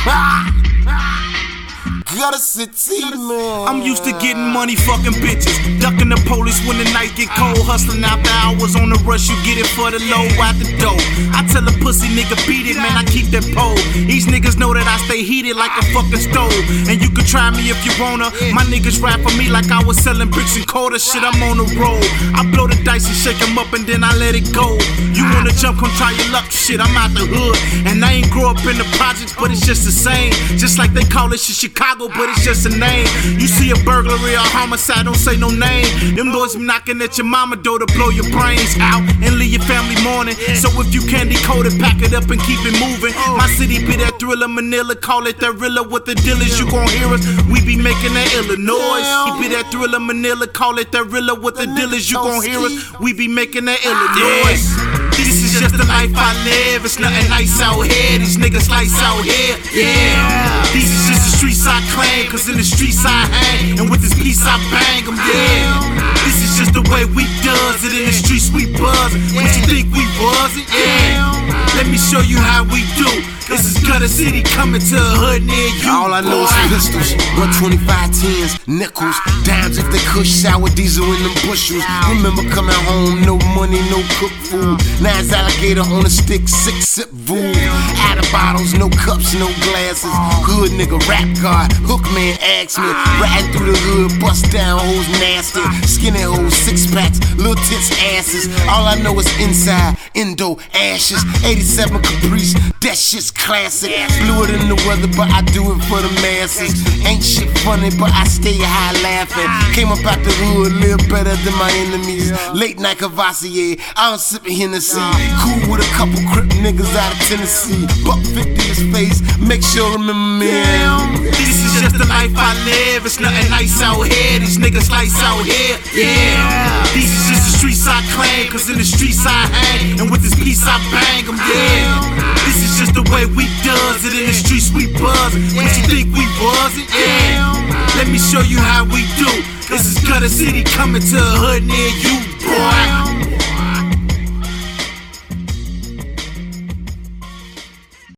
Gutter City, man. I'm used to getting money, fucking bitches, ducking the police when the night get cold, hustling after hours on the rush. You get it for the low out the dough. I tell a pussy nigga beat it, man. I keep that pole. These niggas know that I stay heated like a fucking stove. And you can try me if you wanna. My niggas rap for me like I was selling bricks and quarters. Shit, I'm on the road. I blow the dice and shake them up and then I let it go. You wanna jump, come try your luck. Shit, I'm out the hood and I ain't grow up in the projects, but it's just the same. Just like they call it shit Chicago, but it's just a name. You see a burglary or homicide, don't say no name. Them boys be knocking at your mama door to blow your brains out and leave your family mourning. So if you can't decode it, pack it up and keep it moving. My city be that Thriller, Manila, call it that Rilla with the dealers. You gon' hear us, we be making that Illinois. It be that Thriller, Manila, call it that Rilla with the dealers. You gon' hear us, we be making that Illinois. This is just the life I live, it's nothing nice out here. These niggas lights out here, yeah. These is just the streets I claim, cause in the streets I hang, and with this piece I bang them, yeah. This is just the way we does it, in the streets we buzz. What you think we wasn't, yeah. Let me show you how we do. This is Gutter City coming to a hood near you. All I know is pistols, 125 10s, nickels, dimes if they kush, sour diesel in them bushels. Remember coming home, no money, no cook food. Nine's alligator on a stick, 6-sip voodoo. Out of bottles, no cups, no glasses. Hood nigga, rap god, hook man asked me. Riding through the hood, bust down hoes nasty. Skinny hoes, 6-packs, little tits asses. All I know is inside, endo, ashes. 87 Caprice, that shit's classic. Blew it in the weather, but I do it for the masses. Ain't shit funny, but I stay high laughing. Came up out the hood, live better than my enemies. Late night Cavassier, I'm sipping Hennessy. Cool with a couple crip niggas out of Tennessee. Buck 50 his face, make sure remember me. This is just the life I live, it's nothing nice out here. These niggas lights out here, yeah. These is just the streets I claim, cause in the streets I hang, and with this piece I bang them, yeah. This is just the way we does it, in the streets we buzz. What you think we wasn't, yeah. Let me show you how we do. This is Gutter City coming to a hood near you, boy.